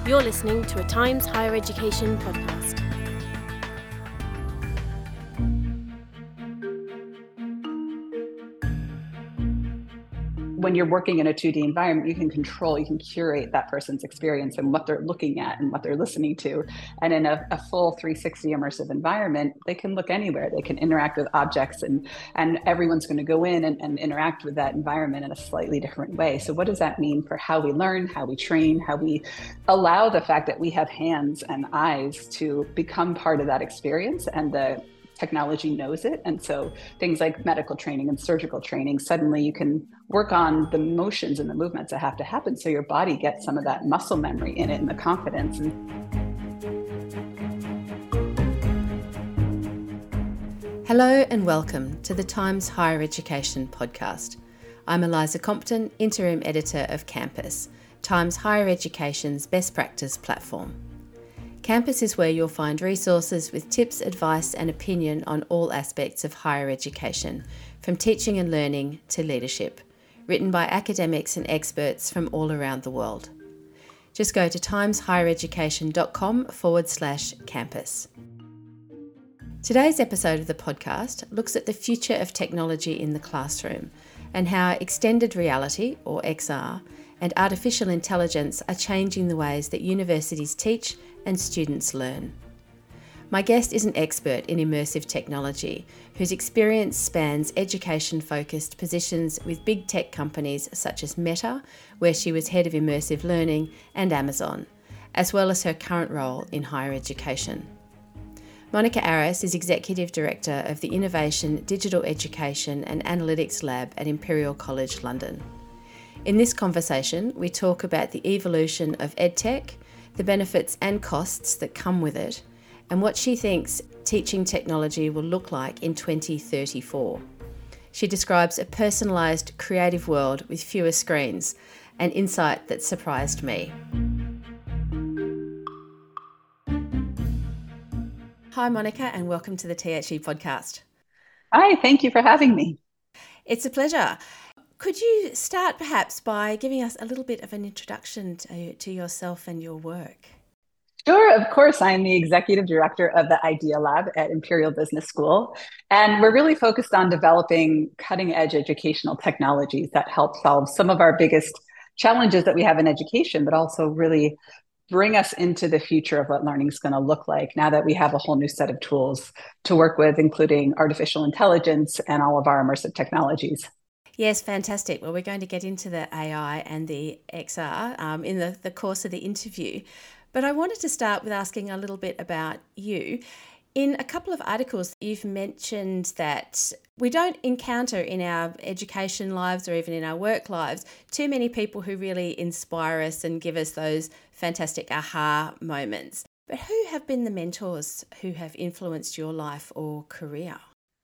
You're listening to a Times Higher Education podcast. When you're working in a 2D environment, you can control, you can curate that person's experience and what they're looking at and what they're listening to. And in a full 360 immersive environment, they can look anywhere. They can interact with objects and everyone's going to go in and interact with that environment in a slightly different way. So what does that mean for how we learn, how we train, how we allow the fact that we have hands and eyes to become part of that experience, and the technology knows it. And so things like medical training and surgical training, suddenly you can work on the motions and the movements that have to happen so your body gets some of that muscle memory in it and the confidence. Hello and welcome to the Times Higher Education podcast. I'm Eliza Compton, Interim Editor of Campus, Times Higher Education's best practice platform. Campus is where you'll find resources with tips, advice and opinion on all aspects of higher education, from teaching and learning to leadership, written by academics and experts from all around the world. Just go to timeshighereducation.com/campus. Today's episode of the podcast looks at the future of technology in the classroom and how extended reality, or XR, and artificial intelligence are changing the ways that universities teach and students learn. My guest is an expert in immersive technology whose experience spans education-focused positions with big tech companies such as Meta, where she was head of immersive learning, and Amazon, as well as her current role in higher education. Monica Arras is Executive Director of the Innovation, Digital Education and Analytics Lab at Imperial College London. In this conversation, we talk about the evolution of EdTech, the benefits and costs that come with it, and what she thinks teaching technology will look like in 2034. She describes a personalised, creative world with fewer screens, an insight that surprised me. Hi, Monica, and welcome to the THE podcast. Hi, thank you for having me. It's a pleasure. Could you start perhaps by giving us a little bit of an introduction to yourself and your work? Sure, of course. I'm the Executive Director of the Idea Lab at Imperial Business School, and we're really focused on developing cutting-edge educational technologies that help solve some of our biggest challenges that we have in education, but also really bring us into the future of what learning is going to look like now that we have a whole new set of tools to work with, including artificial intelligence and all of our immersive technologies. Yes, fantastic. Well, we're going to get into the AI and the XR in the course of the interview. But I wanted to start with asking a little bit about you. In a couple of articles, you've mentioned that we don't encounter in our education lives or even in our work lives too many people who really inspire us and give us those fantastic aha moments. But who have been the mentors who have influenced your life or career?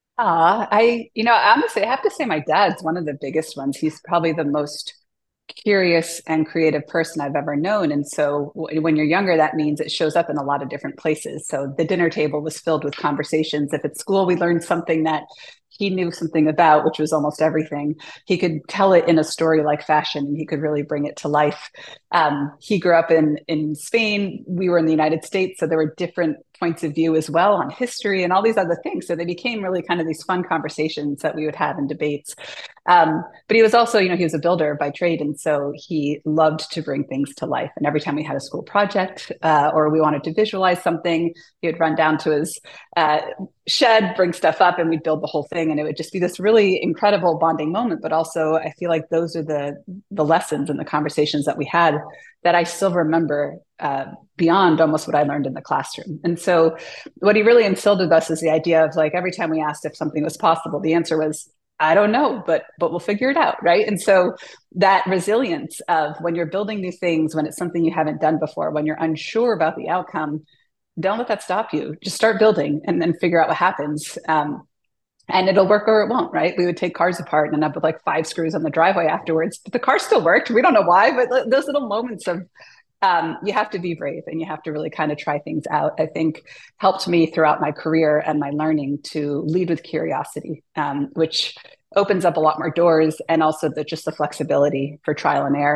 Honestly, I have to say my dad's one of the biggest ones. He's probably the most curious and creative person I've ever known. And so when you're younger, that means it shows up in a lot of different places. So the dinner table was filled with conversations. If at school we learned something that he knew something about, which was almost everything, he could tell it in a story-like fashion and he could really bring it to life. He grew up in Spain. We were in the United States, so there were different points of view as well on history and all these other things. So they became really kind of these fun conversations that we would have in debates. But he was also, he was a builder by trade. And so he loved to bring things to life. And every time we had a school project or we wanted to visualize something, he would run down to his shed, bring stuff up, and we'd build the whole thing. And it would just be this really incredible bonding moment. But also, I feel like those are the lessons and the conversations that we had that I still remember beyond almost what I learned in the classroom. And so what he really instilled with us is the idea of, like, every time we asked if something was possible, the answer was, I don't know, but we'll figure it out, right? And so that resilience of when you're building new things, when it's something you haven't done before, when you're unsure about the outcome, don't let that stop you. Just start building and then figure out what happens. And it'll work or it won't, right? We would take cars apart and end up with like 5 screws on the driveway afterwards, but the car still worked. We don't know why, but those little moments of you have to be brave and you have to really kind of try things out, I think helped me throughout my career and my learning to lead with curiosity, which opens up a lot more doors, and also just the flexibility for trial and error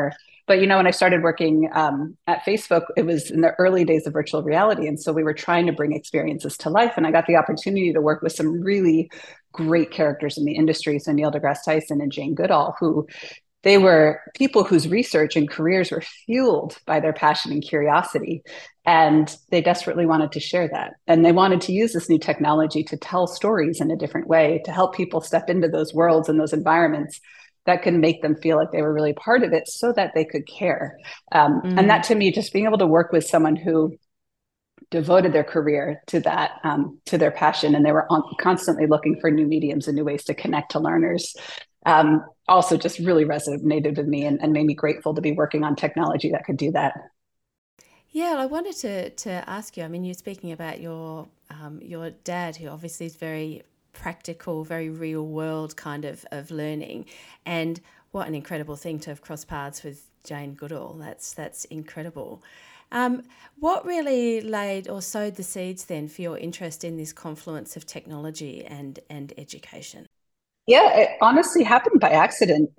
But, when I started working at Facebook, it was in the early days of virtual reality. And so we were trying to bring experiences to life. And I got the opportunity to work with some really great characters in the industry. So Neil deGrasse Tyson and Jane Goodall, who they were people whose research and careers were fueled by their passion and curiosity. And they desperately wanted to share that. And they wanted to use this new technology to tell stories in a different way, to help people step into those worlds and those environments that can make them feel like they were really part of it so that they could care. And that, to me, just being able to work with someone who devoted their career to that, to their passion, and they were constantly looking for new mediums and new ways to connect to learners, also just really resonated with me and made me grateful to be working on technology that could do that. Yeah, I wanted to ask you, I mean, you're speaking about your dad, who obviously is very practical, very real world kind of learning. And what an incredible thing to have crossed paths with Jane Goodall. That's incredible. What really laid or sowed the seeds then for your interest in this confluence of technology and education? Yeah, it honestly happened by accident.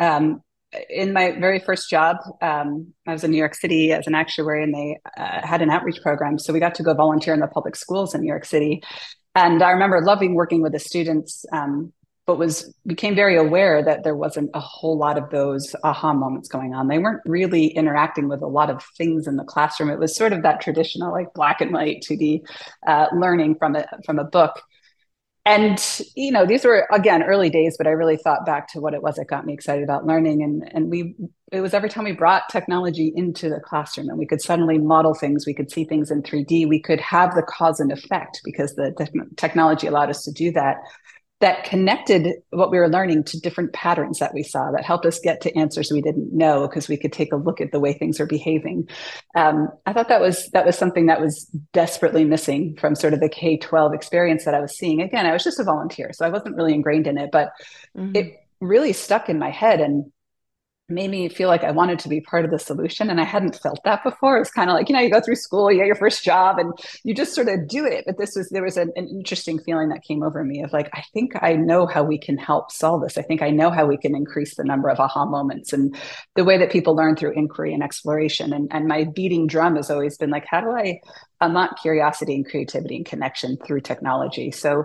In my very first job, I was in New York City as an actuary, and they had an outreach program. So we got to go volunteer in the public schools in New York City. And I remember loving working with the students, but became very aware that there wasn't a whole lot of those aha moments going on. They weren't really interacting with a lot of things in the classroom. It was sort of that traditional, like black and white 2D learning from a book. And, these were, again, early days, but I really thought back to what it was that got me excited about learning. And it was every time we brought technology into the classroom and we could suddenly model things, we could see things in 3D, we could have the cause and effect because the technology allowed us to do that. That connected what we were learning to different patterns that we saw, that helped us get to answers we didn't know because we could take a look at the way things are behaving. I thought that was something that was desperately missing from sort of the K-12 experience that I was seeing. Again, I was just a volunteer, so I wasn't really ingrained in it, but it really stuck in my head and made me feel like I wanted to be part of the solution. And I hadn't felt that before. It's kind of like, you go through school, you get your first job and you just sort of do it. But there was an interesting feeling that came over me of like, I think I know how we can help solve this. I think I know how we can increase the number of aha moments and the way that people learn through inquiry and exploration. And my beating drum has always been like, how do I unlock curiosity and creativity and connection through technology? So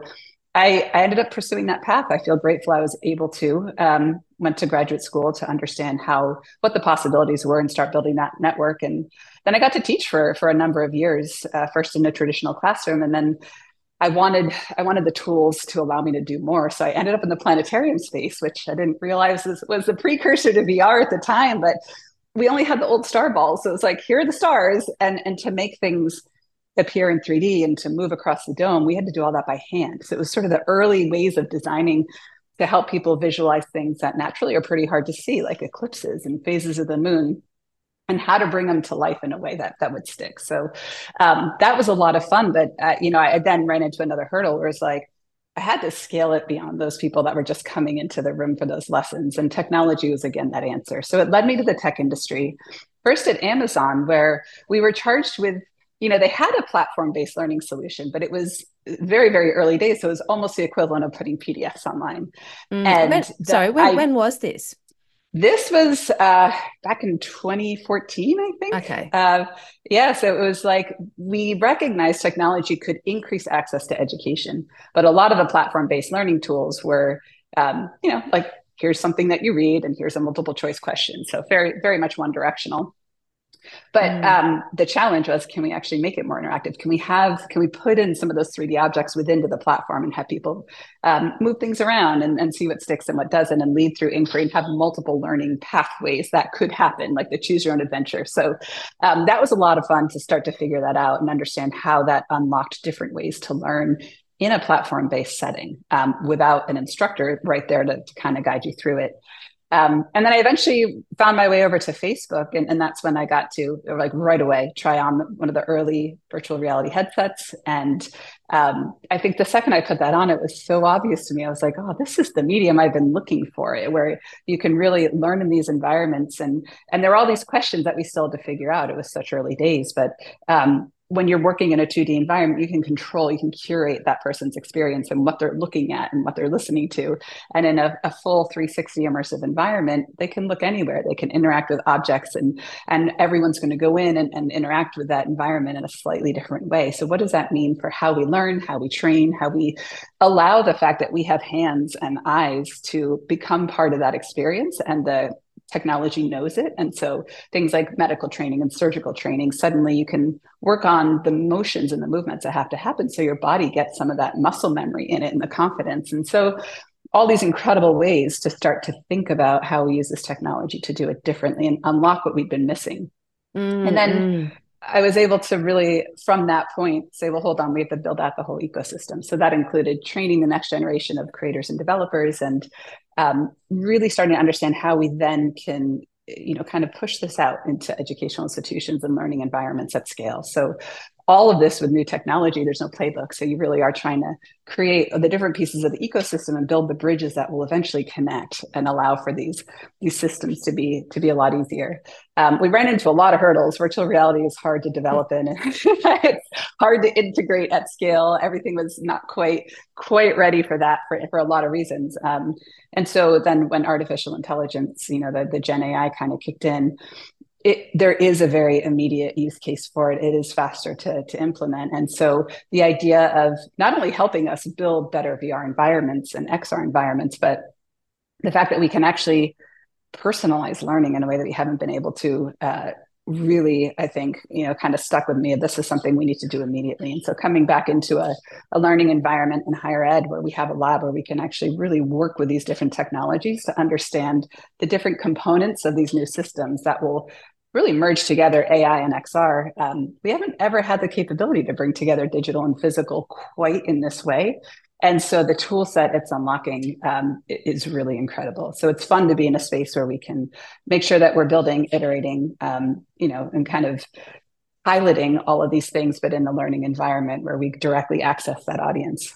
I ended up pursuing that path. I feel grateful I was able to. Went to graduate school to understand what the possibilities were and start building that network. And then I got to teach for a number of years, first in a traditional classroom. And then I wanted the tools to allow me to do more. So I ended up in the planetarium space, which I didn't realize was the precursor to VR at the time. But we only had the old star balls. So it was like, here are the stars. And to make things appear in 3D and to move across the dome, we had to do all that by hand. So it was sort of the early ways of designing to help people visualize things that naturally are pretty hard to see, like eclipses and phases of the moon, and how to bring them to life in a way that would stick. So that was a lot of fun. But, I then ran into another hurdle where it's like, I had to scale it beyond those people that were just coming into the room for those lessons. And technology was, again, that answer. So it led me to the tech industry, first at Amazon, where we were charged with, they had a platform-based learning solution, but it was very, very early days. So it was almost the equivalent of putting PDFs online. When was this? This was back in 2014, I think. Okay. So it was like we recognized technology could increase access to education, but a lot of the platform-based learning tools were, like here's something that you read and here's a multiple choice question. So very, very much one directional. But the challenge was, can we actually make it more interactive? Can we put in some of those 3D objects within the platform and have people move things around and see what sticks and what doesn't, and lead through inquiry and have multiple learning pathways that could happen, like the choose your own adventure. So that was a lot of fun to start to figure that out and understand how that unlocked different ways to learn in a platform-based setting without an instructor right there to kind of guide you through it. And then I eventually found my way over to Facebook. And that's when I got to, like, right away, try on one of the early virtual reality headsets. And I think the second I put that on, it was so obvious to me. I was like, oh, this is the medium I've been looking for, where you can really learn in these environments. And there are all these questions that we still had to figure out. It was such early days. But when you're working in a 2D environment, you can curate that person's experience and what they're looking at and what they're listening to. And in a full 360 immersive environment, they can look anywhere. They can interact with objects, and everyone's going to go in and interact with that environment in a slightly different way. So what does that mean for how we learn, how we train, how we allow the fact that we have hands and eyes to become part of that experience, and the technology knows it. And so things like medical training and surgical training, suddenly you can work on the motions and the movements that have to happen so your body gets some of that muscle memory in it and the confidence. And so all these incredible ways to start to think about how we use this technology to do it differently and unlock what we've been missing. And then I was able to really, from that point, say, well, hold on, we have to build out the whole ecosystem. So that included training the next generation of creators and developers, and really starting to understand how we then can, kind of push this out into educational institutions and learning environments at scale. So all of this with new technology, there's no playbook. So you really are trying to create the different pieces of the ecosystem and build the bridges that will eventually connect and allow for these systems to be a lot easier. We ran into a lot of hurdles. Virtual reality is hard to develop in. It's hard to integrate at scale. Everything was not quite ready for that for a lot of reasons. And so then when artificial intelligence, the Gen AI kind of kicked in, there is a very immediate use case for it. It is faster to implement. And so the idea of not only helping us build better VR environments and XR environments, but the fact that we can actually personalize learning in a way that we haven't been able to really, I think, kind of stuck with me. This is something we need to do immediately. And so coming back into a learning environment in higher ed where we have a lab where we can actually really work with these different technologies to understand the different components of these new systems that will really merge together AI and XR. We haven't ever had the capability to bring together digital and physical quite in this way. And so the tool set it's unlocking is really incredible. So it's fun to be in a space where we can make sure that we're building, iterating, and kind of piloting all of these things, but in the learning environment where we directly access that audience.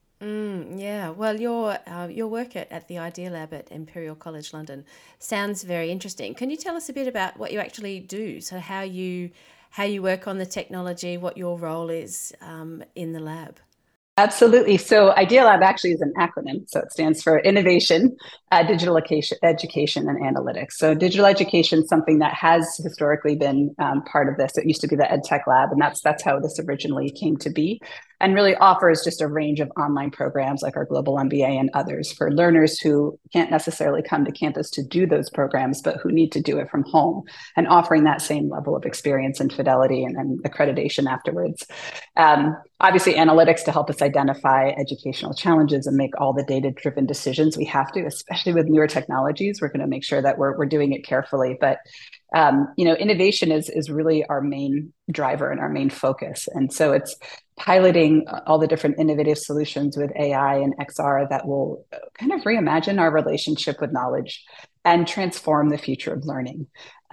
Yeah, well, your work at the Idea Lab at Imperial College London sounds very interesting. Can you tell us a bit about what you actually do? So how you work on the technology, what your role is in the lab? Absolutely. So Idea Lab actually is an acronym. So it stands for Innovation, Digital Education, and Analytics. So digital education is something that has historically been part of this. It used to be the EdTech Lab, and that's how this originally came to be, and really offers just a range of online programs like our Global MBA and others for learners who can't necessarily come to campus to do those programs, but who need to do it from home, and offering that same level of experience and fidelity and accreditation afterwards. Obviously, analytics to help us identify educational challenges and make all the data-driven decisions we have to, especially with newer technologies. We're going to make sure that we're doing it carefully. But innovation is really our main driver and our main focus. And so it's piloting all the different innovative solutions with AI and XR that will kind of reimagine our relationship with knowledge and transform the future of learning.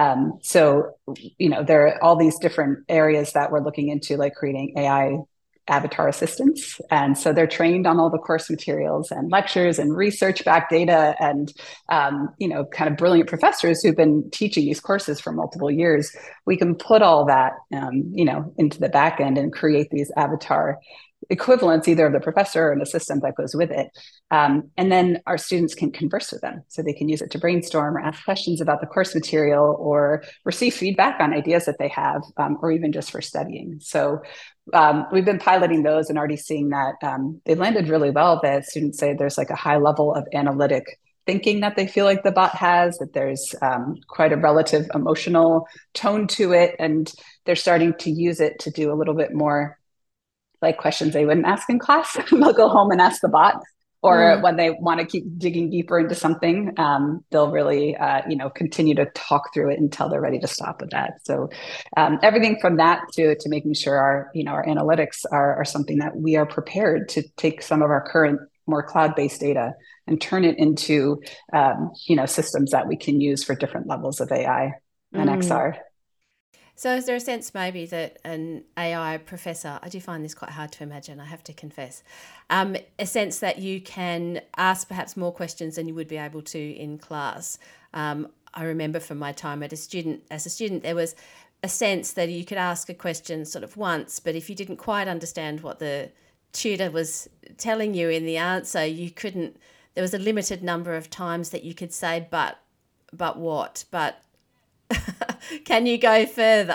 So there are all these different areas that we're looking into, like creating AI avatar assistants. And so they're trained on all the course materials and lectures and research-backed data and, kind of brilliant professors who've been teaching these courses for multiple years. We can put all that, into the back end and create these avatar equivalents, either of the professor or an assistant that goes with it. And then our students can converse with them. So they can use it to brainstorm or ask questions about the course material or receive feedback on ideas that they have, or even just for studying. So we've been piloting those and already seeing that they landed really well. That students say there's like a high level of analytic thinking that they feel like the bot has, that there's quite a relative emotional tone to it. And they're starting to use it to do a little bit more like questions they wouldn't ask in class. They'll go home and ask the bot. Or when they want to keep digging deeper into something, they'll really, continue to talk through it until they're ready to stop with that. So everything from that to making sure our analytics are something that we are prepared to take some of our current more cloud-based data and turn it into, systems that we can use for different levels of AI and XR. So is there a sense maybe that an AI professor, I do find this quite hard to imagine, I have to confess, a sense that you can ask perhaps more questions than you would be able to in class? I remember from my time as a student, there was a sense that you could ask a question sort of once, but if you didn't quite understand what the tutor was telling you in the answer, you couldn't, there was a limited number of times that you could say, but what? But can you go further?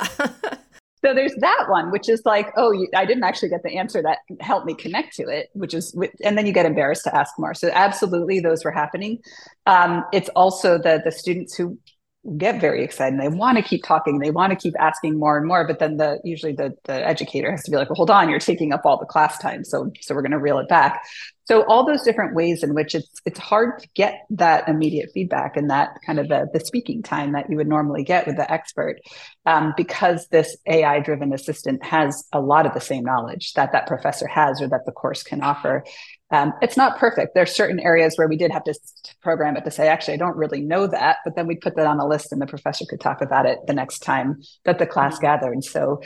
So there's that one, which is like, oh, I didn't actually get the answer that helped me connect to it, and then you get embarrassed to ask more. So absolutely, those were happening. It's also the students who get very excited and they want to keep talking, they want to keep asking more and more, but then usually the educator has to be like, well, hold on, you're taking up all the class time, so we're going to reel it back. So all those different ways in which it's hard to get that immediate feedback and that kind of the speaking time that you would normally get with the expert, because this AI driven assistant has a lot of the same knowledge that professor has or that the course can offer. It's not perfect. There's certain areas where we did have to program it to say, actually, I don't really know that, but then we put that on a list and the professor could talk about it the next time that the class gathered. So,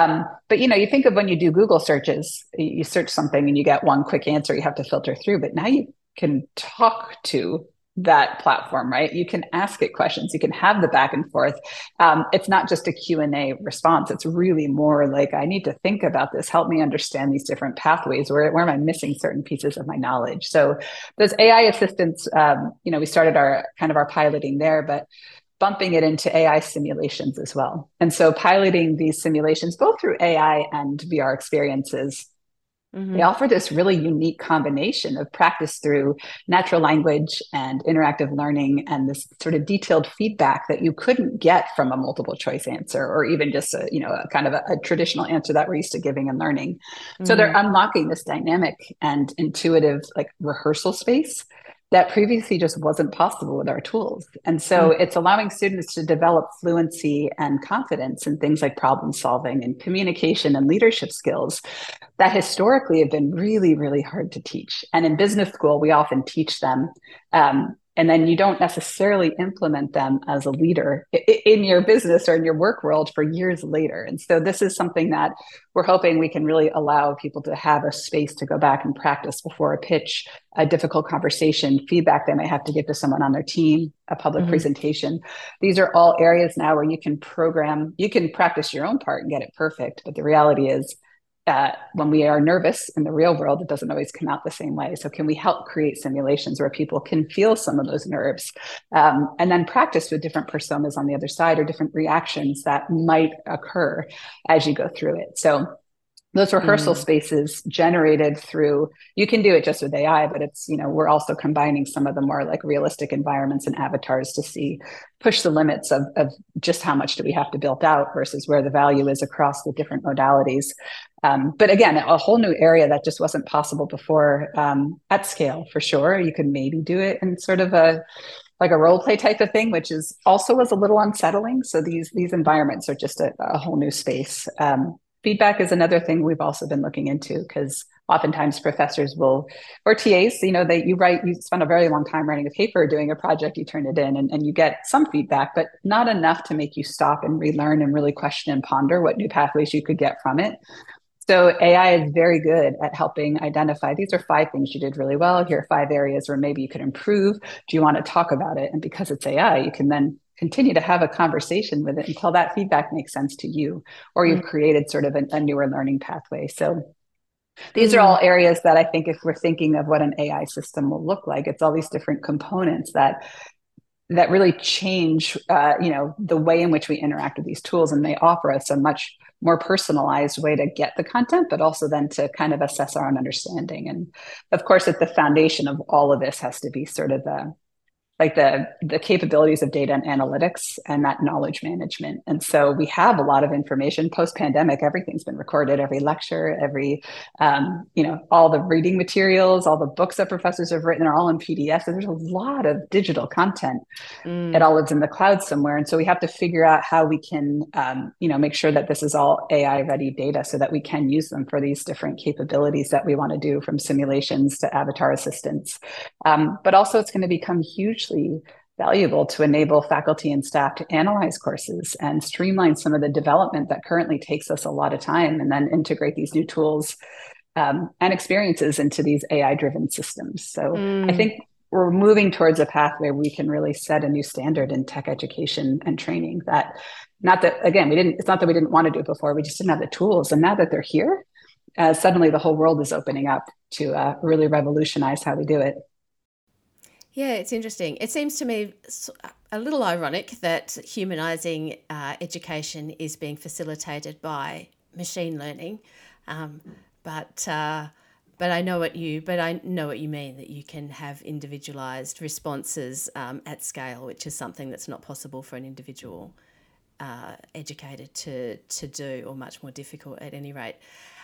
but you think of when you do Google searches, you search something and you get one quick answer, you have to filter through, but now you can talk to that platform, right? You can ask it questions, you can have the back and forth. It's not just a Q&A response. It's really more like, I need to think about this, help me understand these different pathways, where am I missing certain pieces of my knowledge? So those AI assistants, we started our piloting there, but bumping it into AI simulations as well. And so piloting these simulations, both through AI and VR experiences, they offer this really unique combination of practice through natural language and interactive learning and this sort of detailed feedback that you couldn't get from a multiple choice answer or even just a traditional answer that we're used to giving and learning. So they're unlocking this dynamic and intuitive rehearsal space that previously just wasn't possible with our tools. And so it's allowing students to develop fluency and confidence in things like problem solving and communication and leadership skills that historically have been really, really hard to teach. And in business school, we often teach them. And then you don't necessarily implement them as a leader in your business or in your work world for years later. And so this is something that we're hoping we can really allow people to have a space to go back and practice before a pitch, a difficult conversation, feedback they may have to give to someone on their team, a public presentation. These are all areas now where you can practice your own part and get it perfect. But the reality is, when we are nervous in the real world, it doesn't always come out the same way. So can we help create simulations where people can feel some of those nerves, and then practice with different personas on the other side or different reactions that might occur as you go through it. So those rehearsal spaces generated through, you can do it just with AI, but it's, we're also combining some of the more realistic environments and avatars to push the limits of just how much do we have to build out versus where the value is across the different modalities. But again, a whole new area that just wasn't possible before, at scale for sure. You could maybe do it in sort of a role play type of thing, which was a little unsettling. So these environments are just a whole new space. Feedback is another thing we've also been looking into, because oftentimes professors or TAs, you spend a very long time writing a paper, doing a project, you turn it in and you get some feedback, but not enough to make you stop and relearn and really question and ponder what new pathways you could get from it. So AI is very good at helping identify, these are 5 things you did really well. Here are 5 areas where maybe you could improve. Do you want to talk about it? And because it's AI, you can then continue to have a conversation with it until that feedback makes sense to you, or you've created sort of a newer learning pathway. So these are all areas that I think if we're thinking of what an AI system will look like, it's all these different components that really change, the way in which we interact with these tools, and they offer us a much more personalized way to get the content, but also then to kind of assess our own understanding. And of course, at the foundation of all of this has to be sort of the capabilities of data and analytics and that knowledge management. And so we have a lot of information post-pandemic. Everything's been recorded, every lecture, every, all the reading materials, all the books that professors have written are all in PDF. So there's a lot of digital content. It all lives in the cloud somewhere. And so we have to figure out how we can, make sure that this is all AI ready data so that we can use them for these different capabilities that we want to do, from simulations to avatar assistance. But also it's going to become hugely valuable to enable faculty and staff to analyze courses and streamline some of the development that currently takes us a lot of time, and then integrate these new tools and experiences into these AI-driven systems. So I think we're moving towards a path where we can really set a new standard in tech education and training that not that, again, it's not that we didn't want to do it before, we just didn't have the tools. And now that they're here, suddenly the whole world is opening up to really revolutionize how we do it. Yeah, it's interesting. It seems to me a little ironic that humanizing education is being facilitated by machine learning, but I know what you mean, that you can have individualized responses at scale, which is something that's not possible for an individual educator to do, or much more difficult at any rate.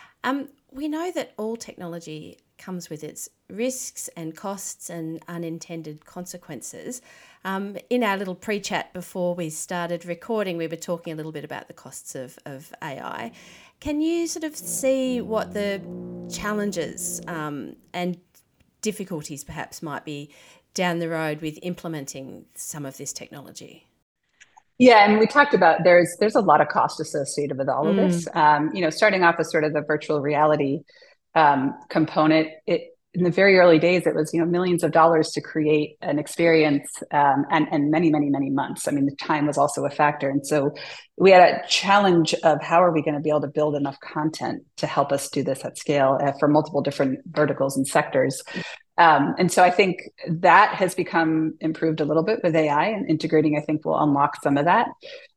We know that all technology comes with its risks and costs and unintended consequences. In our little pre-chat before we started recording, we were talking a little bit about the costs of AI. Can you sort of see what the challenges and difficulties perhaps might be down the road with implementing some of this technology? Yeah, and we talked about there's a lot of cost associated with all of this. Starting off with sort of the virtual reality component, in the very early days, it was millions of dollars to create an experience, and many, many, many months. I mean, the time was also a factor, and so we had a challenge of how are we going to be able to build enough content to help us do this at scale for multiple different verticals and sectors. And so I think that has become improved a little bit with AI, and integrating, I think, will unlock some of that.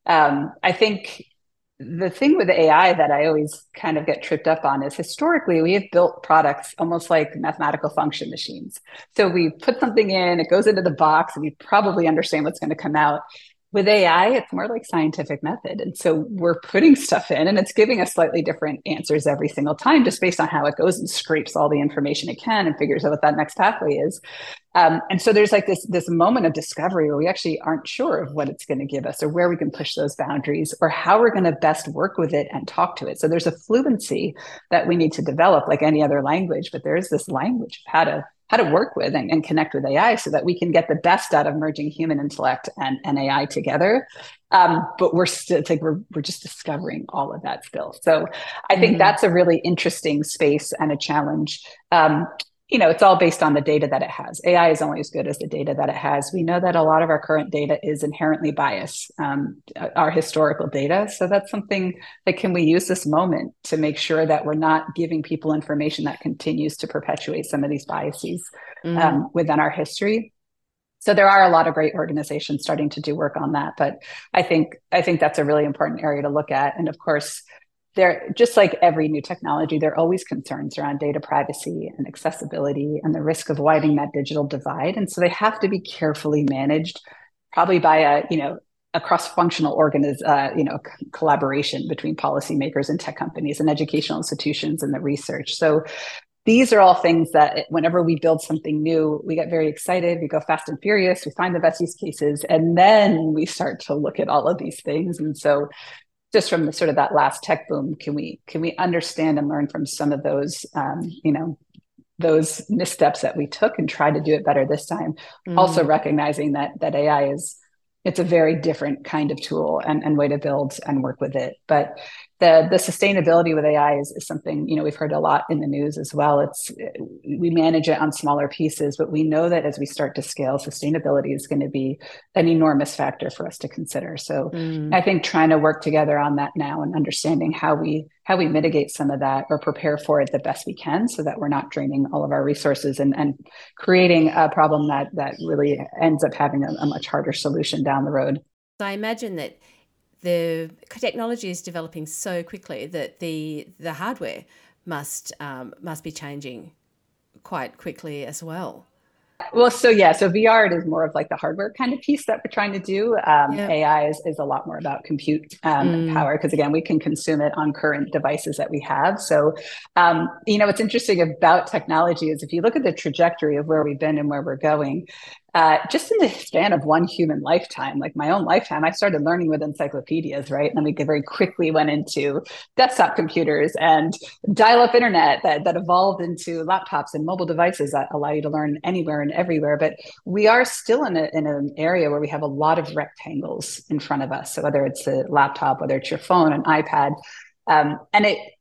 I think the thing with AI that I always kind of get tripped up on is historically we have built products almost like mathematical function machines. So we put something in, it goes into the box, and we probably understand what's going to come out. With AI, it's more like scientific method. And so we're putting stuff in, and it's giving us slightly different answers every single time, just based on how it goes and scrapes all the information it can and figures out what that next pathway is. And so there's like this moment of discovery where we actually aren't sure of what it's going to give us, or where we can push those boundaries, or how we're going to best work with it and talk to it. So there's a fluency that we need to develop, like any other language, but there is this language of how to work with and connect with AI so that we can get the best out of merging human intellect and AI together. But we're still, it's like we're just discovering all of that still. So I think that's a really interesting space and a challenge. It's all based on the data that it has. AI is only as good as the data that it has. We know that a lot of our current data is inherently biased, our historical data. So that's something that, can we use this moment to make sure that we're not giving people information that continues to perpetuate some of these biases within our history? So there are a lot of great organizations starting to do work on that. But I think that's a really important area to look at. And of course, there, just like every new technology, there are always concerns around data privacy and accessibility and the risk of widening that digital divide. And so they have to be carefully managed, probably by a cross-functional collaboration between policymakers and tech companies and educational institutions and the research. So these are all things that whenever we build something new, we get very excited, we go fast and furious, we find the best use cases, and then we start to look at all of these things. And so just from the sort of that last tech boom, can we understand and learn from some of those, those missteps that we took and try to do it better this time? Also recognizing that AI it's a very different kind of tool and way to build and work with it. But the sustainability with AI is something, we've heard a lot in the news as well. We manage it on smaller pieces, but we know that as we start to scale, sustainability is going to be an enormous factor for us to consider. So I think trying to work together on that now and understanding how we mitigate some of that or prepare for it the best we can, so that we're not draining all of our resources and creating a problem that really ends up having a much harder solution down the road. So I imagine that the technology is developing so quickly that the hardware must be changing quite quickly as well. Well, so VR, it is more of like the hardware kind of piece that we're trying to do. AI is a lot more about compute power, because again, we can consume it on current devices that we have. So, what's interesting about technology is if you look at the trajectory of where we've been and where we're going, just in the span of one human lifetime, like my own lifetime, I started learning with encyclopedias, right? And then we very quickly went into desktop computers and dial-up internet that evolved into laptops and mobile devices that allow you to learn anywhere and everywhere. But we are still in an area where we have a lot of rectangles in front of us. So whether it's a laptop, whether it's your phone, an iPad, and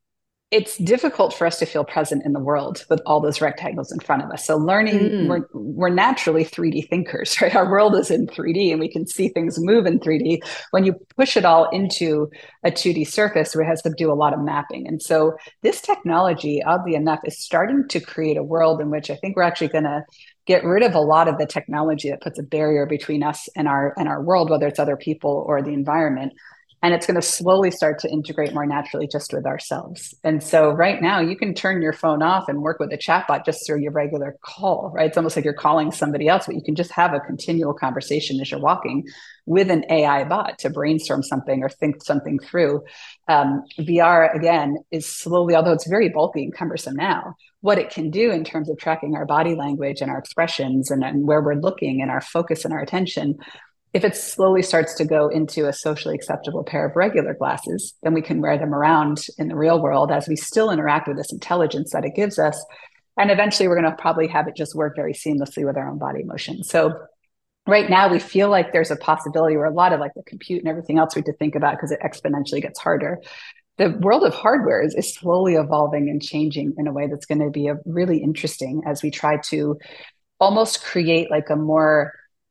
it's difficult for us to feel present in the world with all those rectangles in front of us. So learning, we're naturally 3D thinkers, right? Our world is in 3D and we can see things move in 3D. When you push it all into a 2D surface, where it has to do a lot of mapping. And so this technology, oddly enough, is starting to create a world in which I think we're actually going to get rid of a lot of the technology that puts a barrier between us and our world, whether it's other people or the environment. And it's going to slowly start to integrate more naturally just with ourselves. And so right now you can turn your phone off and work with a chatbot just through your regular call, right? It's almost like you're calling somebody else, but you can just have a continual conversation as you're walking with an AI bot to brainstorm something or think something through. VR, again, is slowly, although it's very bulky and cumbersome now, what it can do in terms of tracking our body language and our expressions and where we're looking and our focus and our attention. If it slowly starts to go into a socially acceptable pair of regular glasses, then we can wear them around in the real world as we still interact with this intelligence that it gives us. And eventually we're going to probably have it just work very seamlessly with our own body motion. So right now we feel like there's a possibility where a lot of like the compute and everything else we have to think about because it exponentially gets harder. The world of hardware is slowly evolving and changing in a way that's going to be really interesting as we try to almost create like a more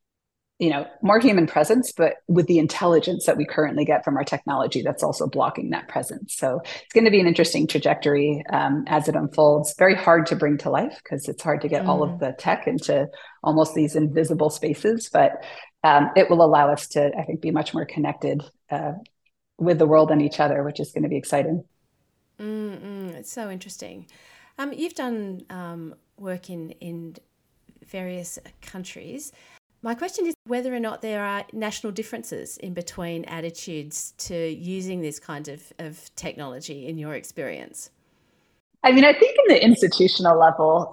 human presence, but with the intelligence that we currently get from our technology that's also blocking that presence. So it's going to be an interesting trajectory as it unfolds. Very hard to bring to life because it's hard to get all of the tech into almost these invisible spaces, but it will allow us to, I think, be much more connected with the world and each other, which is going to be exciting. It's so interesting. You've done work in various countries. My question is whether or not there are national differences in between attitudes to using this kind of technology in your experience. I mean, I think in the institutional level,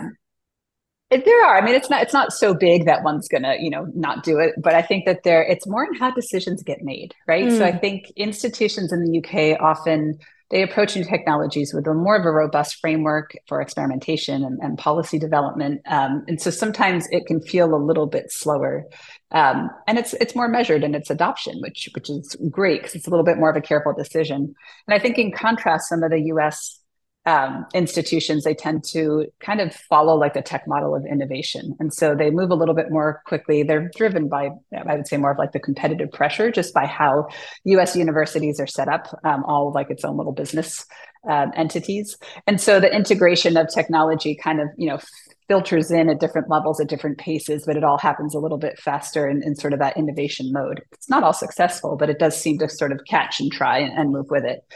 there are. I mean, it's not so big that one's gonna, not do it. But I think that it's more in how decisions get made, right? So I think institutions in the UK often they approach new technologies with a more of a robust framework for experimentation and policy development. And so sometimes it can feel a little bit slower. And it's more measured in its adoption, which is great because it's a little bit more of a careful decision. And I think in contrast, some of the US institutions, they tend to kind of follow like the tech model of innovation. And so they move a little bit more quickly. They're driven by, I would say, more of like the competitive pressure, just by how US universities are set up, all like its own little business entities. And so the integration of technology kind of, filters in at different levels at different paces, but it all happens a little bit faster in sort of that innovation mode. It's not all successful, but it does seem to sort of catch and try and move with it.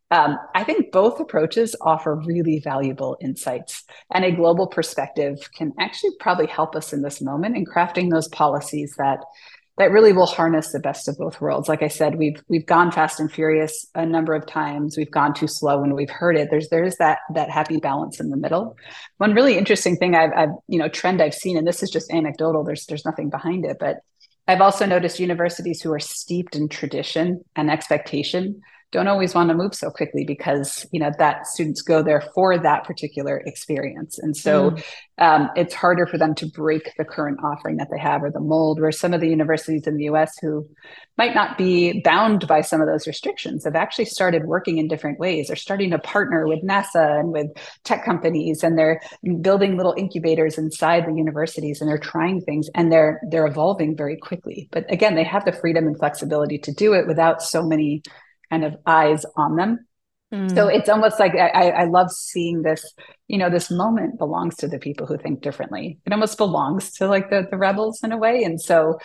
I think both approaches offer really valuable insights, and a global perspective can actually probably help us in this moment in crafting those policies that really will harness the best of both worlds. Like I said, we've gone fast and furious a number of times. We've gone too slow when we've heard it. There's that happy balance in the middle. One really interesting thing trend I've seen, and this is just anecdotal. There's nothing behind it, but I've also noticed universities who are steeped in tradition and expectation don't always want to move so quickly because that students go there for that particular experience, and so it's harder for them to break the current offering that they have or the mold. Where some of the universities in the US who might not be bound by some of those restrictions have actually started working in different ways. They're starting to partner with NASA and with tech companies, and they're building little incubators inside the universities, and they're trying things, and they're evolving very quickly. But again, they have the freedom and flexibility to do it without so many kind of eyes on them. So it's almost like I love seeing this, this moment belongs to the people who think differently. It almost belongs to like the rebels in a way. And so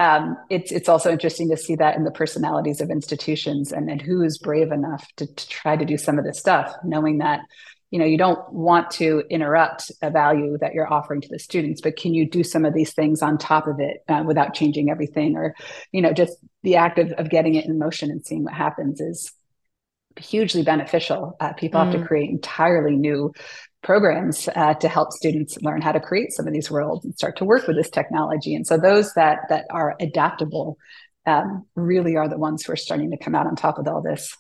it's also interesting to see that in the personalities of institutions and who is brave enough to try to do some of this stuff, knowing that, you don't want to interrupt a value that you're offering to the students, but can you do some of these things on top of it without changing everything? Or, just the act of getting it in motion and seeing what happens is hugely beneficial. People have to create entirely new programs to help students learn how to create some of these worlds and start to work with this technology. And so those that are adaptable really are the ones who are starting to come out on top of all this.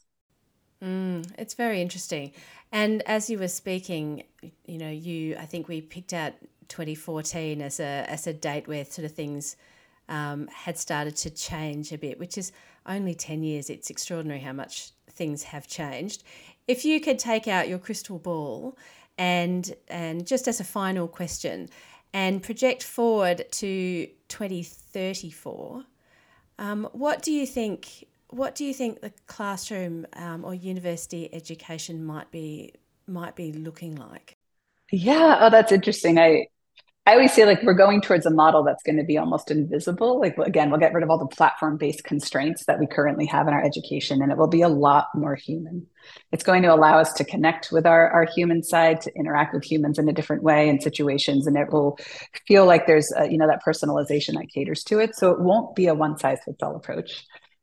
It's very interesting. And as you were speaking, I think we picked out 2014 as a date where sort of things had started to change a bit, which is only 10 years. It's extraordinary how much things have changed. If you could take out your crystal ball and just as a final question and project forward to 2034, what do you think the classroom or university education might be looking like? Yeah, that's interesting. I always say like we're going towards a model that's going to be almost invisible. Like again, we'll get rid of all the platform-based constraints that we currently have in our education, and it will be a lot more human. It's going to allow us to connect with our human side, to interact with humans in a different way in situations, and it will feel like there's that personalization that caters to it. So it won't be a one-size-fits-all approach.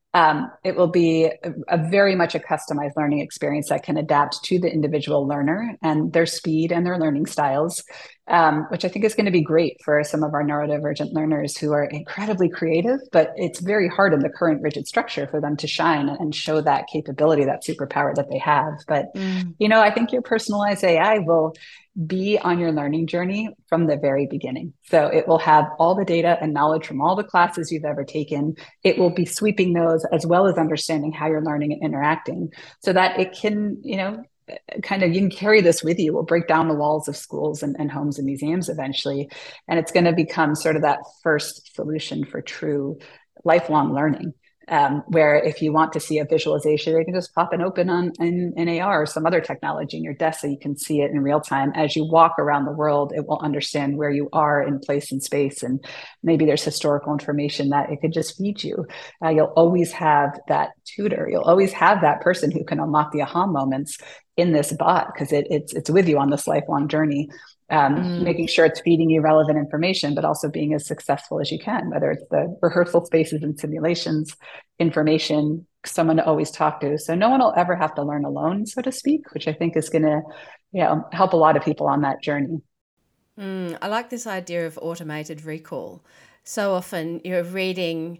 It will be a very much a customized learning experience that can adapt to the individual learner and their speed and their learning styles, which I think is going to be great for some of our neurodivergent learners who are incredibly creative, but it's very hard in the current rigid structure for them to shine and show that capability, that superpower that they have. But, I think your personalized AI will be on your learning journey from the very beginning. So it will have all the data and knowledge from all the classes you've ever taken. It will be sweeping those as well as understanding how you're learning and interacting so that it can, you can carry this with you. We'll break down the walls of schools and homes and museums eventually. And it's going to become sort of that first solution for true lifelong learning. Where if you want to see a visualization, you can just pop it open in AR or some other technology in your desk so you can see it in real time. As you walk around the world, it will understand where you are in place and space. And maybe there's historical information that it could just feed you. You'll always have that tutor. You'll always have that person who can unlock the aha moments in this bot because it's with you on this lifelong journey. Making sure it's feeding you relevant information, but also being as successful as you can, whether it's the rehearsal spaces and simulations, information, someone to always talk to. So no one will ever have to learn alone, so to speak, which I think is going to help a lot of people on that journey. I like this idea of automated recall. So often you're reading,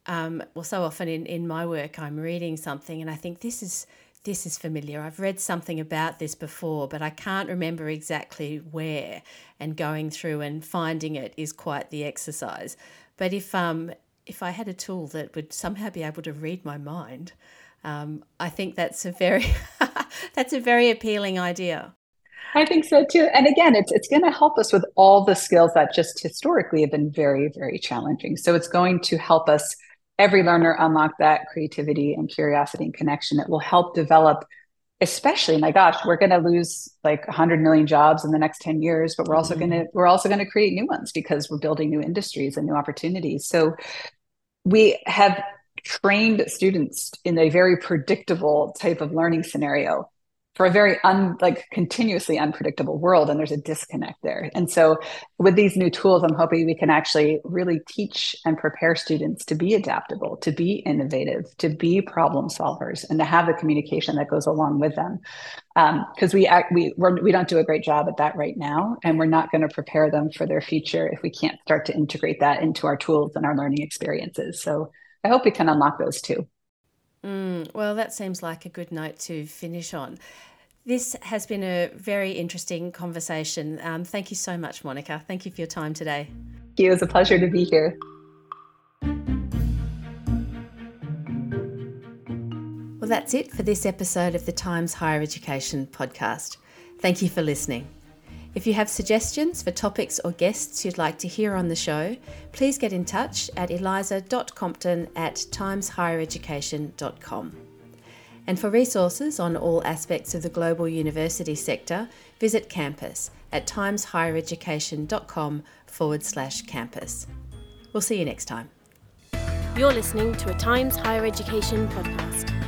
so often in my work, I'm reading something and I think this is familiar. I've read something about this before, but I can't remember exactly where, and going through and finding it is quite the exercise. But if I had a tool that would somehow be able to read my mind, I think that's a very appealing idea. I think so too. And again, it's going to help us with all the skills that just historically have been very, very challenging. So it's going to help us every learner unlock that creativity and curiosity and connection. It will help develop, especially, my gosh, we're going to lose like 100 million jobs in the next 10 years, but we're also going to create new ones because we're building new industries and new opportunities. So we have trained students in a very predictable type of learning scenario for a very continuously unpredictable world. And there's a disconnect there. And so with these new tools, I'm hoping we can actually really teach and prepare students to be adaptable, to be innovative, to be problem solvers, and to have the communication that goes along with them. Because we don't do a great job at that right now. And we're not going to prepare them for their future if we can't start to integrate that into our tools and our learning experiences. So I hope we can unlock those too. Well, that seems like a good note to finish on. This has been a very interesting conversation. Thank you so much, Monica. Thank you for your time today. It was a pleasure to be here. Well, that's it for this episode of the Times Higher Education podcast. Thank you for listening. If you have suggestions for topics or guests you'd like to hear on the show, please get in touch at eliza.compton@timeshighereducation.com. And for resources on all aspects of the global university sector, visit Campus at timeshighereducation.com/campus. We'll see you next time. You're listening to a Times Higher Education podcast.